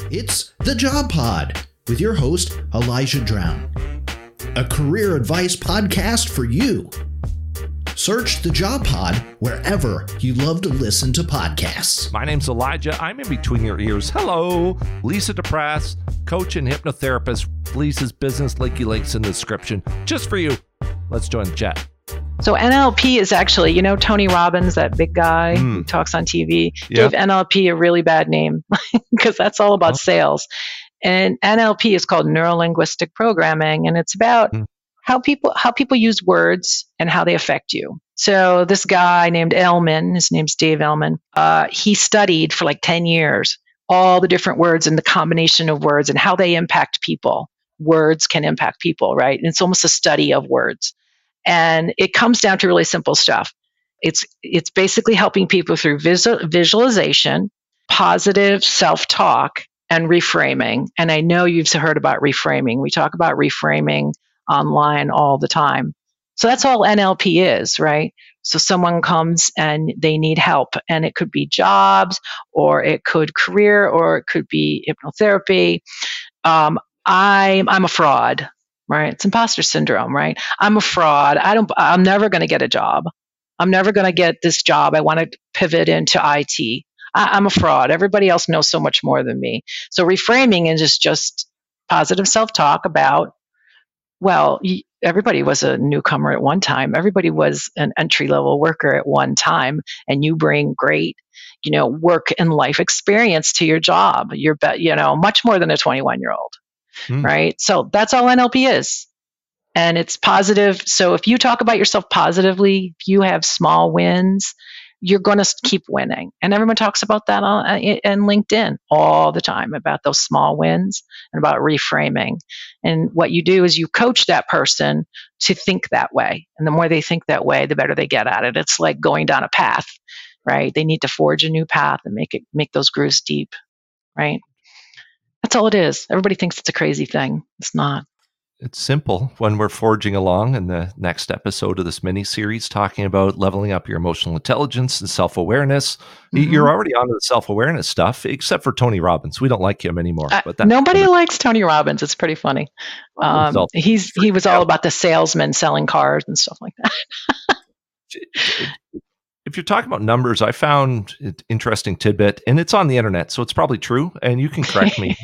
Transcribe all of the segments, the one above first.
It's The Job Pod with your host, Elijah Drown. A career advice podcast for you. Search The Job Pod wherever you love to listen to podcasts. My name's Elijah. I'm in between your ears. Hello, Lisa DePrass, coach and hypnotherapist. Lisa's business links in the description just for you. Let's join the chat. So NLP is actually, Tony Robbins, that big guy who talks on TV, gave NLP a really bad name because that's all about sales. And NLP is called neuro-linguistic programming, and it's about how people use words and how they affect you. So this guy named Ellman, his name's Dave Ellman, he studied for like 10 years all the different words and the combination of words and how they impact people. Words can impact people, right? And it's almost a study of words. And it comes down to really simple stuff. It's basically helping people through visualization, positive self-talk, and reframing. And I know you've heard about reframing. We talk about reframing online all the time. So that's all NLP is, right? So someone comes and they need help, and it could be jobs, or it could career, or it could be hypnotherapy. I'm a fraud. Right? It's imposter syndrome, right? I'm a fraud. I'm never going to get a job. I'm never going to get this job. I want to pivot into IT. I'm a fraud. Everybody else knows so much more than me. So reframing is just positive self-talk about, everybody was a newcomer at one time. Everybody was an entry-level worker at one time, and you bring great, work and life experience to your job. You're, much more than a 21-year-old. Right? So that's all NLP is. And it's positive. So if you talk about yourself positively, if you have small wins, you're going to keep winning. And everyone talks about that on LinkedIn all the time, about those small wins and about reframing. And what you do is you coach that person to think that way. And the more they think that way, the better they get at it. It's like going down a path, right? They need to forge a new path and make those grooves deep, right? That's all it is. Everybody thinks it's a crazy thing. It's not. It's simple. When we're forging along in the next episode of this mini-series talking about leveling up your emotional intelligence and self-awareness, you're already onto the self-awareness stuff, except for Tony Robbins. We don't like him anymore. But nobody likes Tony Robbins. It's pretty funny. He was all about the salesman selling cars and stuff like that. If you're talking about numbers, I found an interesting tidbit, and it's on the internet, so it's probably true, and you can correct me.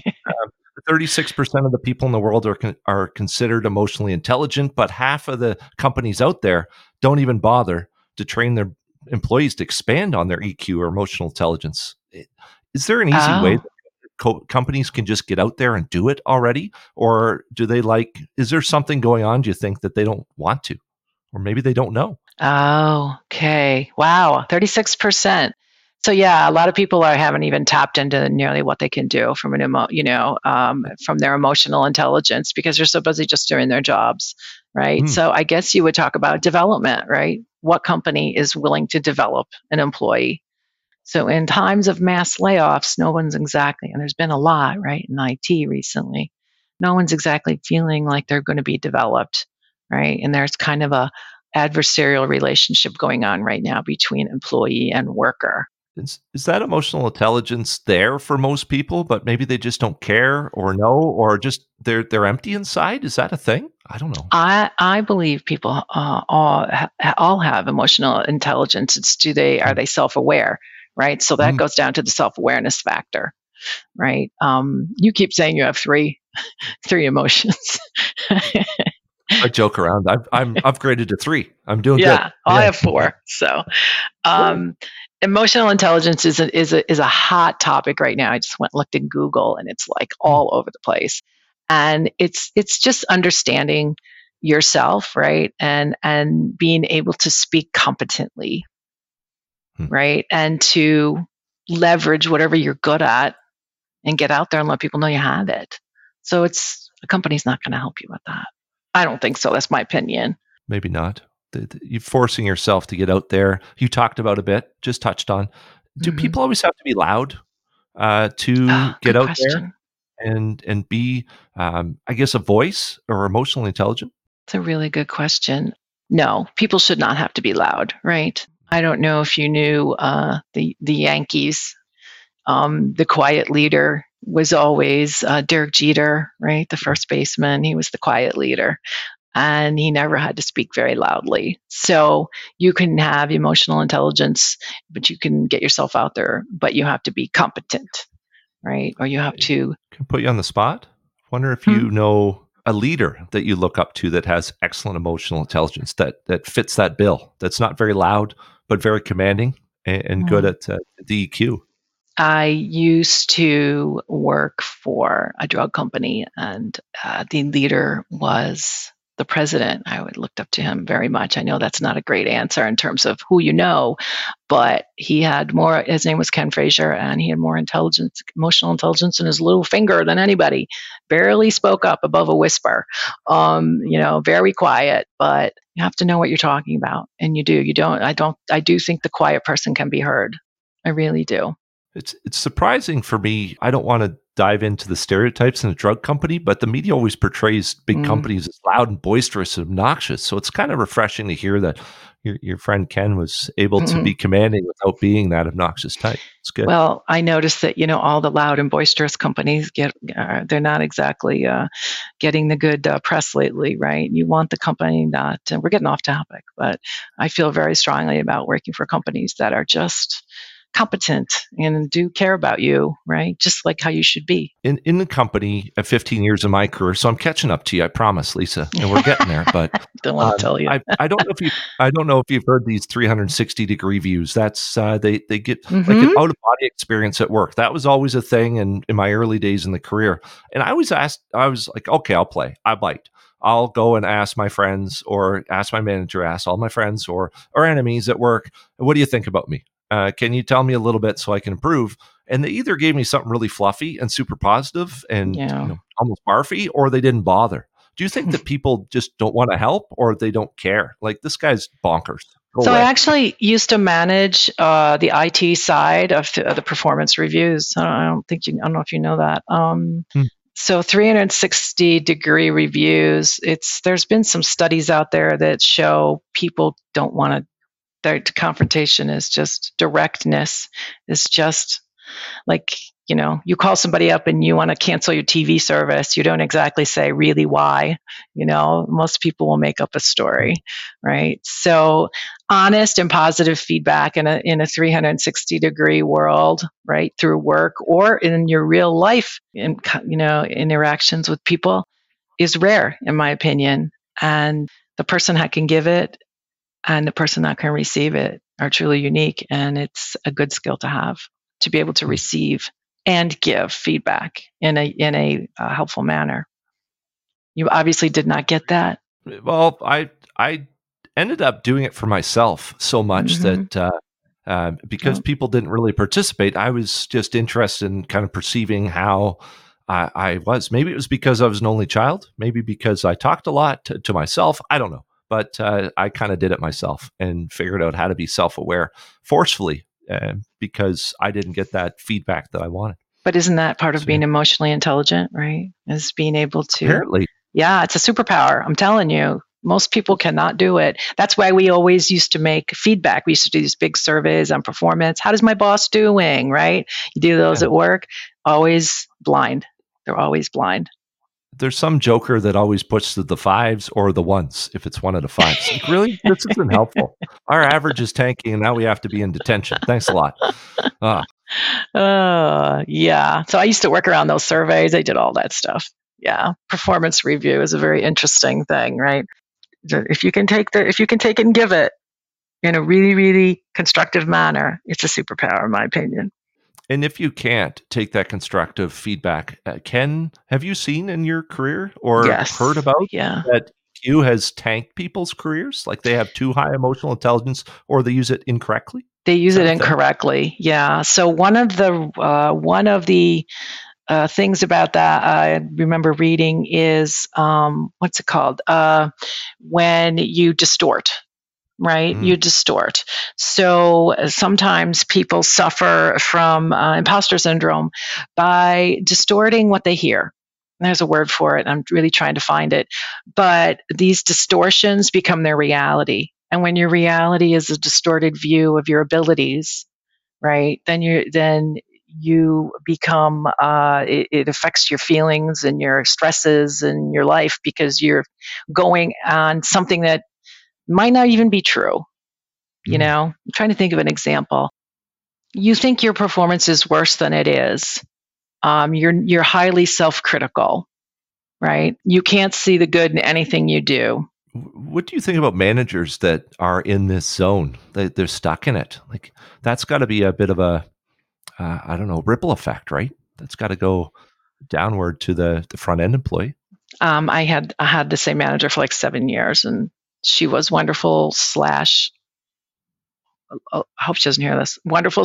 36% of the people in the world are considered emotionally intelligent, but half of the companies out there don't even bother to train their employees to expand on their EQ or emotional intelligence. Is there an easy way that companies can just get out there and do it already? Or is there something going on, do you think, that they don't want to? Or maybe they don't know? Oh, okay. Wow. 36%. So yeah, a lot of people haven't even tapped into nearly what they can do from from their emotional intelligence because they're so busy just doing their jobs, right? So I guess you would talk about development, right? What company is willing to develop an employee? So in times of mass layoffs, no one's exactly, and there's been a lot, right, in IT recently, no one's exactly feeling like they're going to be developed, right? And there's kind of a adversarial relationship going on right now between employee and worker. Is that emotional intelligence there for most people, but maybe they just don't care or know, or just they're empty inside? Is that a thing? I don't know. I believe people all have emotional intelligence. Are they self-aware, right? So that goes down to the self-awareness factor, right? You keep saying you have three emotions. I joke around. I'm upgraded to 3. I'm doing good. Yeah, I have 4. So, emotional intelligence is a hot topic right now. I just looked in Google, and it's like all over the place. And it's just understanding yourself, right? And being able to speak competently, right? And to leverage whatever you're good at and get out there and let people know you have it. So a company's not going to help you with that. I don't think so. That's my opinion. Maybe not. You're forcing yourself to get out there. You talked about a bit, just touched on. Do people always have to be loud to get out there and be, I guess, a voice or emotionally intelligent? It's a really good question. No, people should not have to be loud, right? I don't know if you knew the Yankees, the quiet leader was always Derek Jeter, right? The first baseman. He was the quiet leader, and he never had to speak very loudly. So you can have emotional intelligence, but you can get yourself out there, but you have to be competent, right? Or you have to. Can put you on the spot. Wonder if you know a leader that you look up to that has excellent emotional intelligence, that fits that bill, that's not very loud, but very commanding and good at DEQ. I used to work for a drug company, and the leader was the president. I looked up to him very much. I know that's not a great answer in terms of who you know, but he had more. His name was Ken Frazier, and he had more intelligence, emotional intelligence in his little finger than anybody. Barely spoke up above a whisper. Very quiet, but you have to know what you're talking about, and you do. You don't. I don't. I do think the quiet person can be heard. I really do. It's surprising for me. I don't want to dive into the stereotypes in a drug company, but the media always portrays big companies as loud and boisterous and obnoxious. So it's kind of refreshing to hear that your friend Ken was able to be commanding without being that obnoxious type. It's good. Well, I noticed that, all the loud and boisterous companies they're not exactly getting the good press lately, right? You want the company not, and we're getting off topic, but I feel very strongly about working for companies that are just competent and do care about you, right? Just like how you should be. In the company at 15 years of my career, so I'm catching up to you, I promise, Lisa, and we're getting there. But don't want to tell you. I don't know if you've heard these 360-degree views. That's they get like an out of body experience at work. That was always a thing in my early days in the career. And I was like, okay, I'll play. I bite. I'll go and ask my friends or ask my manager, ask all my friends or enemies at work, what do you think about me? Can you tell me a little bit so I can improve? And they either gave me something really fluffy and super positive and almost barfy, or they didn't bother. Do you think that people just don't want to help, or they don't care? Like, this guy's bonkers. Go away. I actually used to manage the IT side of the performance reviews. I don't know if you know that. So 360-degree reviews. There's been some studies out there that show people don't want to. Their confrontation is just directness. It's just like, you call somebody up and you want to cancel your TV service. You don't exactly say really why. Most people will make up a story, right? So honest and positive feedback in a 360-degree world, right, through work or in your real life, interactions with people is rare, in my opinion. And the person that can give it and the person that can receive it are truly unique. And it's a good skill to have, to be able to receive and give feedback in a helpful manner. You obviously did not get that. Well, I ended up doing it for myself so much that because people didn't really participate, I was just interested in kind of perceiving how I was. Maybe it was because I was an only child. Maybe because I talked a lot to myself. I don't know. But I kind of did it myself and figured out how to be self-aware forcefully because I didn't get that feedback that I wanted. But isn't that part of being emotionally intelligent, right? Is being able to... Apparently. Yeah, it's a superpower. I'm telling you, most people cannot do it. That's why we always used to make feedback. We used to do these big surveys on performance. How does my boss doing, right? You do those at work, always blind. They're always blind. There's some joker that always puts the fives or the ones if it's one of the fives. Like, really? This isn't helpful. Our average is tanking, and now we have to be in detention. Thanks a lot. Yeah. So I used to work around those surveys. I did all that stuff. Yeah. Performance review is a very interesting thing, right? If you can take it and give it in a really, really constructive manner, it's a superpower, in my opinion. And if you can't take that constructive feedback, have you seen in your career or heard about that EQ has tanked people's careers? Like they have too high emotional intelligence or they use it incorrectly? They use it incorrectly. Yeah. So one of the things about that I remember reading is what's it called? When you distort. Right? You distort. So sometimes people suffer from imposter syndrome by distorting what they hear. There's a word for it. I'm really trying to find it. But these distortions become their reality. And when your reality is a distorted view of your abilities, right, then you become, it affects your feelings and your stresses and your life because you're going on something that might not even be true. You know, I'm trying to think of an example. You think your performance is worse than it is. You're highly self-critical, right? You can't see the good in anything you do. What do you think about managers that are in this zone? They're stuck in it. Like, that's got to be a bit of a, I don't know, ripple effect, right? That's got to go downward to the front end employee. I had the same manager for like 7 years, and she was wonderful / I hope she doesn't hear this, wonderful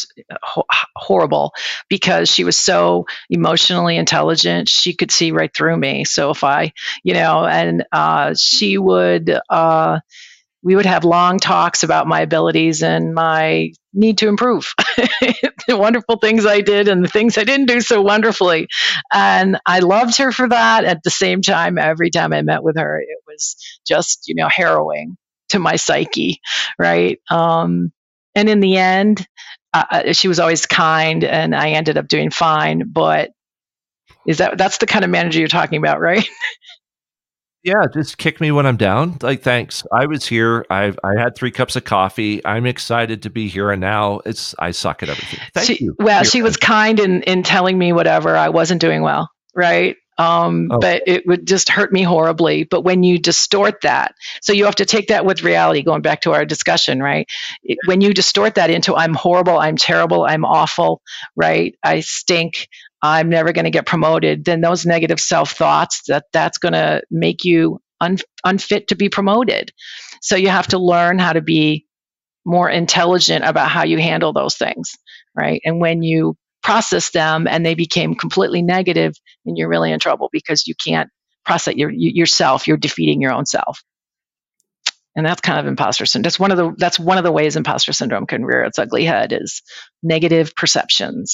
/ horrible, because she was so emotionally intelligent. She could see right through me. So if I, and she would, we would have long talks about my abilities and my need to improve, the wonderful things I did and the things I didn't do so wonderfully. And I loved her for that. At the same time, every time I met with her, it was just, harrowing to my psyche, right? And in the end, she was always kind, and I ended up doing fine. But that's the kind of manager you're talking about, right? Yeah, just kick me when I'm down. Like, thanks. I was here. I had 3 cups of coffee. I'm excited to be here, and now I suck at everything. Thank you. Well, she was kind in telling me whatever I wasn't doing well, right? But it would just hurt me horribly. But when you distort that, so you have to take that with reality, going back to our discussion, right? When you distort that into I'm horrible, I'm terrible, I'm awful, right? I stink, I'm never going to get promoted, then those negative self-thoughts, that's going to make you unfit to be promoted. So you have to learn how to be more intelligent about how you handle those things, right? And when you process them and they became completely negative, then you're really in trouble because you can't process yourself. You're defeating your own self. And that's kind of imposter syndrome. That's one of the ways imposter syndrome can rear its ugly head, is negative perceptions.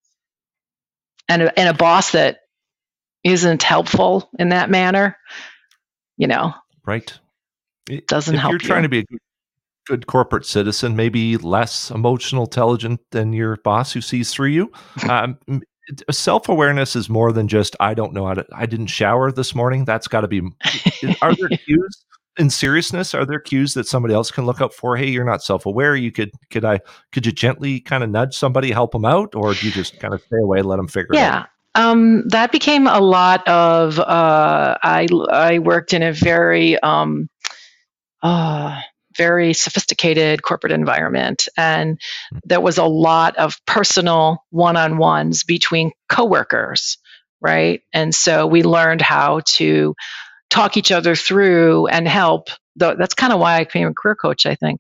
And a boss that isn't helpful in that manner, right? It doesn't help. You're trying to be a good corporate citizen, maybe less emotional intelligent than your boss who sees through you. Self-awareness is more than just, I don't know I didn't shower this morning. That's got to be, are there cues in seriousness? Are there cues that somebody else can look out for? Hey, you're not self-aware. Could you gently kind of nudge somebody, help them out? Or do you just kind of stay away and let them figure it out? That became a lot of, I worked in a very sophisticated corporate environment. And there was a lot of personal one-on-ones between coworkers, right? And so we learned how to talk each other through and help. That's kind of why I became a career coach, I think,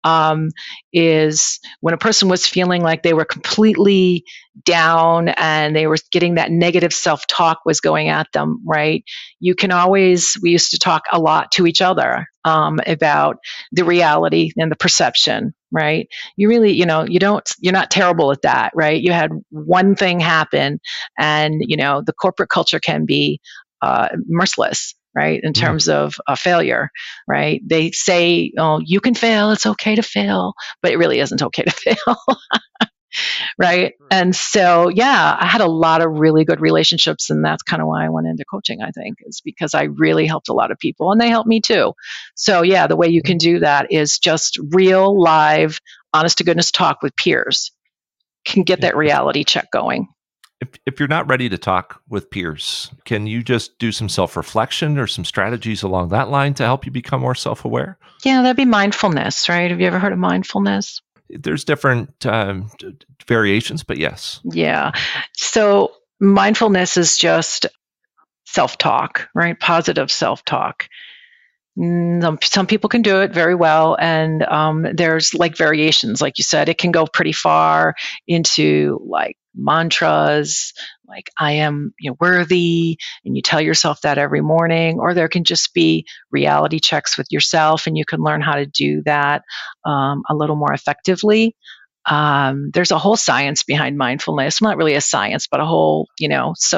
is when a person was feeling like they were completely down and they were getting that negative self-talk was going at them, right? We used to talk a lot to each other about the reality and the perception, right? You really, you're not terrible at that, right? You had one thing happen, and, the corporate culture can be merciless, right? In terms of failure, right? They say, oh, you can fail. It's okay to fail, but it really isn't okay to fail. Right. And so, I had a lot of really good relationships, and that's kind of why I went into coaching, I think, is because I really helped a lot of people, and they helped me too. So the way you can do that is just real, live, honest to goodness talk with peers. Can get that reality check going. If you're not ready to talk with peers, can you just do some self-reflection or some strategies along that line to help you become more self-aware? Yeah, that'd be mindfulness, right? Have you ever heard of mindfulness? There's different variations, but yes. Yeah. So mindfulness is just self-talk, right? Positive self-talk. Some people can do it very well, and there's like variations, like you said. It can go pretty far into like mantras, like I am worthy, and you tell yourself that every morning. Or there can just be reality checks with yourself, and you can learn how to do that a little more effectively. There's a whole science behind mindfulness. Not really a science, but a whole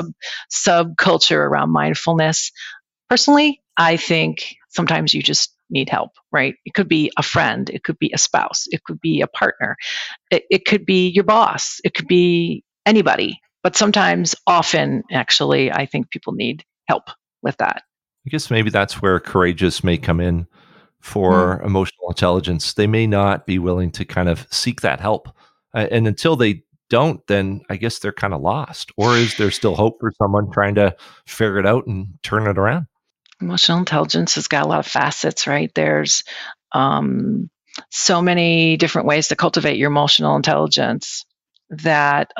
subculture around mindfulness. Personally, I think sometimes you just need help, right? It could be a friend, it could be a spouse, it could be a partner, it could be your boss, it could be anybody. But sometimes, often, actually, I think people need help with that. I guess maybe that's where Courageous may come in for emotional intelligence. They may not be willing to kind of seek that help. And until they don't, then I guess they're kind of lost. Or is there still hope for someone trying to figure it out and turn it around? Emotional intelligence has got a lot of facets, right? There's so many different ways to cultivate your emotional intelligence that,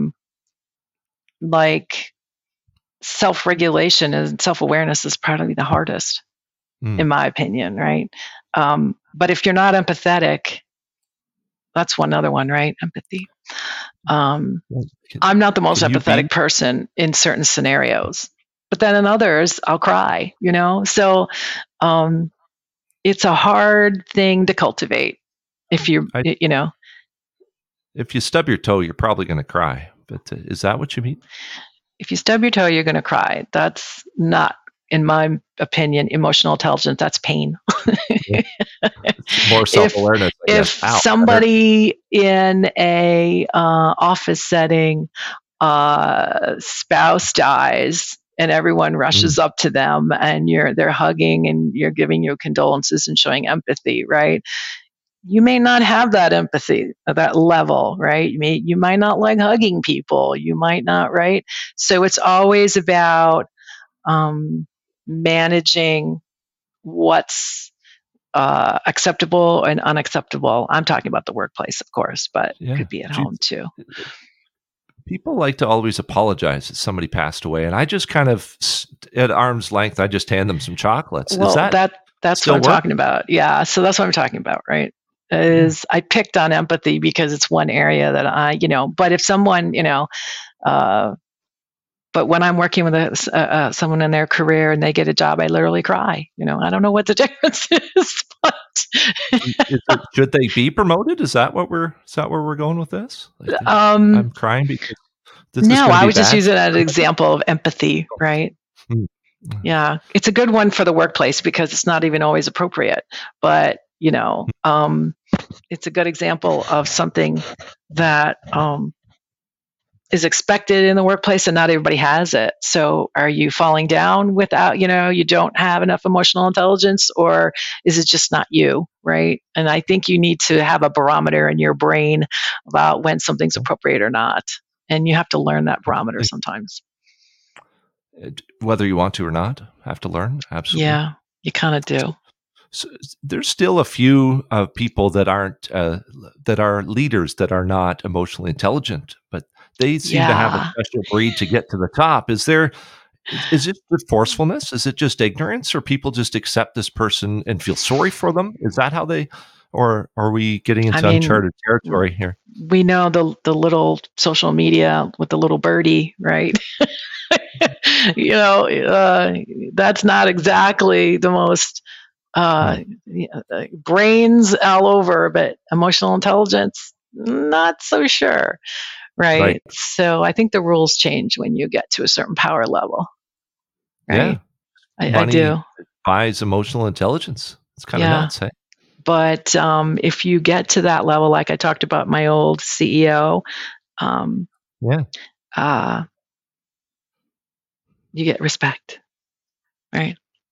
like, self-regulation and self-awareness is probably the hardest, in my opinion, right? But if you're not empathetic, that's one other one, right? Empathy. I'm not the most empathetic person in certain scenarios, but then in others, I'll cry, So it's a hard thing to cultivate. If you stub your toe, you're probably going to cry. But is that what you mean? If you stub your toe, you're going to cry. That's not, in my opinion, emotional intelligence. That's pain. It's more self-awareness. If somebody in a office setting, spouse dies, and everyone rushes up to them, and they're hugging, and you're giving your condolences and showing empathy, right? You may not have that empathy at that level, right? You might not like hugging people. You might not, right? So it's always about managing what's acceptable and unacceptable. I'm talking about the workplace, of course, but it could be at home too. People like to always apologize that somebody passed away, and I just kind of, at arm's length, I just hand them some chocolates. Well, that's what I'm talking about. Yeah, so that's what I'm talking about, right? I picked on empathy because it's one area that but if someone, but when I'm working with someone in their career and they get a job, I literally cry. I don't know what the difference is, but should they be promoted? Is that where we're going with this? I'm crying because I was just using it as an example of empathy, right? Yeah, it's a good one for the workplace because it's not even always appropriate, but it's a good example of something that is expected in the workplace and not everybody has it. So are you falling down without, you don't have enough emotional intelligence, or is it just not you, right? And I think you need to have a barometer in your brain about when something's appropriate or not. And you have to learn that barometer sometimes. Whether you want to or not, have to learn. Absolutely. Yeah, you kind of do. So there's still a few people that are leaders that are not emotionally intelligent, but they seem to have a special breed to get to the top. Is it the forcefulness? Is it just ignorance, or people just accept this person and feel sorry for them? Is that how or are we getting into uncharted territory here? We know the little social media with the little birdie, right? That's not exactly the most brains all over, but emotional intelligence, not so sure. Right. So I think the rules change when you get to a certain power level. Right. Yeah. I do. Buys emotional intelligence. It's kind of nuts. Hey? But if you get to that level, like I talked about my old CEO, you get respect. Right.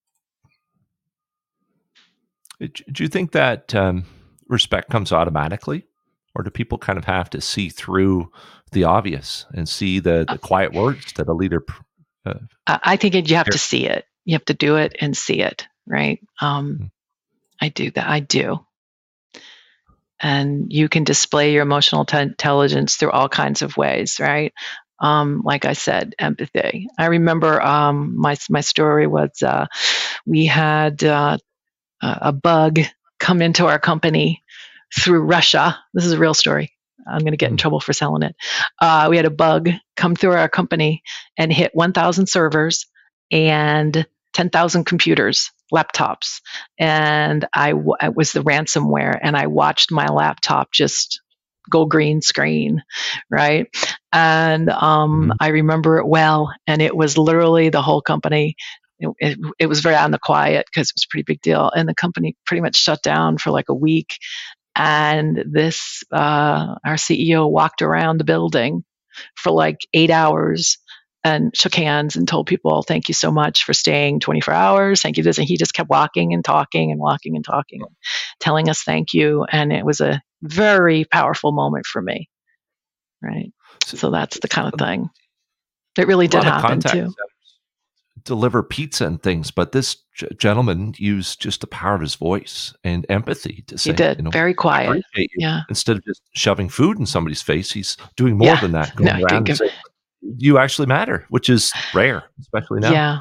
Do you think that respect comes automatically? Or do people kind of have to see through the obvious and see the quiet words that a leader? I think you have to see it. You have to do it and see it, right? I do that. I do. And you can display your emotional intelligence through all kinds of ways, right? Like I said, empathy. I remember my story was we had a bug come into our company through Russia. This is a real story. I'm going to get in trouble for selling it. We had a bug come through our company and hit 1,000 servers and 10,000 computers, laptops. And it was the ransomware. And I watched my laptop just go green screen, right? And I remember it well. And it was literally the whole company it was very on the quiet because it was a pretty big deal. And the company pretty much shut down for like a week. And our CEO walked around the building for like 8 hours and shook hands and told people, thank you so much for staying 24 hours. Thank you this. And he just kept walking and talking and walking and talking, and telling us thank you. And it was a very powerful moment for me. Right. So that's the kind of thing. It really did happen too. Deliver pizza and things, but this gentleman used just the power of his voice and empathy to say, he did, very quiet. Yeah. Instead of just shoving food in somebody's face, he's doing more than that. Going around and saying, you actually matter, which is rare, especially now.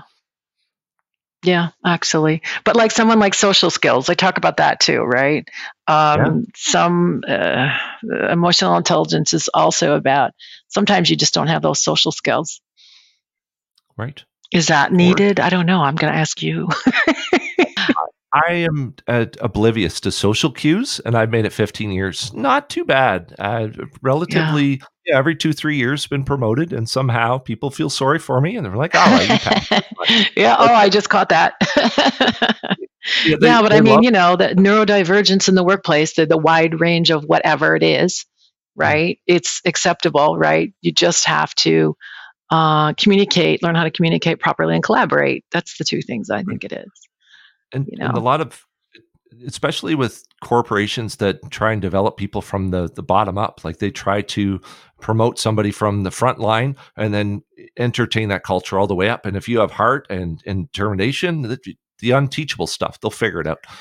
Yeah, actually. But like someone like social skills, I talk about that too, right? Some emotional intelligence is also about, sometimes you just don't have those social skills. Right. Is that needed? I don't know. I'm going to ask you. I am oblivious to social cues, and I've made it 15 years. Not too bad. Relatively, every 2-3 years been promoted, and somehow people feel sorry for me, and they're like, all right, you passed. I just caught that. But I mean, the neurodivergence in the workplace, the wide range of whatever it is, right? It's acceptable, right? You just have to communicate, learn how to communicate properly and collaborate. That's the two things I think it is. And a lot of, especially with corporations that try and develop people from the bottom up, like they try to promote somebody from the front line and then entertain that culture all the way up. And if you have heart and determination, the unteachable stuff, they'll figure it out.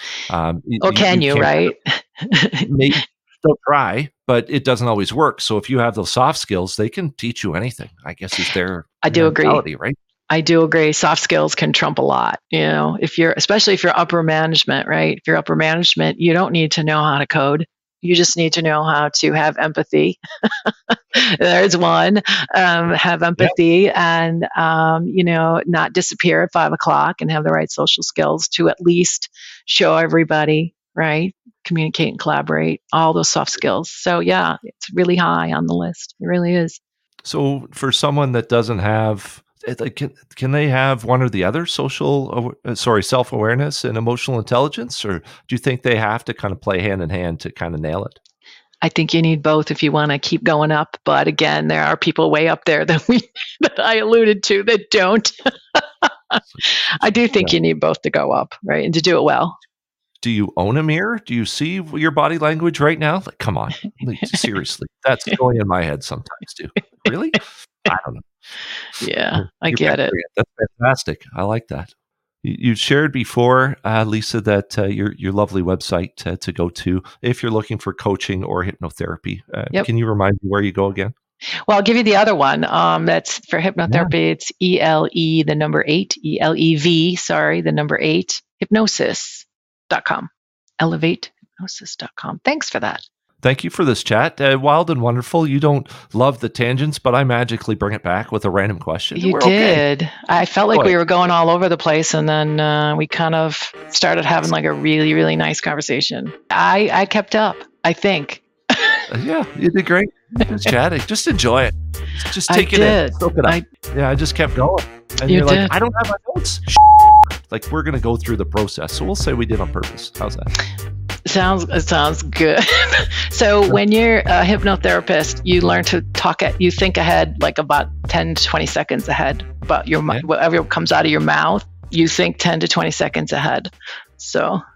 Right? Maybe they'll try, but it doesn't always work. So if you have those soft skills, they can teach you anything, I guess, is their mentality, right? I do agree. Soft skills can trump a lot, especially if you're upper management, right? If you're upper management, you don't need to know how to code. You just need to know how to have empathy. There's one. Have empathy and, not disappear at 5:00 and have the right social skills to at least show everybody, right? Communicate and collaborate, all those soft skills. So it's really high on the list. It really is. So for someone that doesn't have, can they have one or the other, self-awareness and emotional intelligence, or do you think they have to kind of play hand in hand to kind of nail it? I think you need both if you want to keep going up. But again, there are people way up there that I alluded to that don't. I do think you need both to go up, right? And to do it well. Do you own a mirror? Do you see your body language right now? Like, come on, seriously. That's going in my head sometimes too. Really? I don't know. Yeah, I get it. That's fantastic. I like that. You shared before, Lisa, that your lovely website to go to if you're looking for coaching or hypnotherapy. Can you remind me where you go again? Well, I'll give you the other one. That's for hypnotherapy. It's ELE, the number 8, ELEV, the number 8, hypnosis.com. ElevateHypnosis.com. Thanks for that. Thank you for this chat. Wild and wonderful. You don't love the tangents, but I magically bring it back with a random question. You did. Okay. I felt like we were going all over the place, and then we kind of started having like a really, really nice conversation. I kept up, I think. You did great. Just chatting. Just enjoy it. Just take it in. Soak it up. I just kept going. And you're like, I don't have my notes. Like, we're going to go through the process. So we'll say we did on purpose. How's that? Sounds good. So when you're a hypnotherapist, you learn to you think ahead, like about 10 to 20 seconds ahead about whatever comes out of your mouth, you think 10 to 20 seconds ahead. So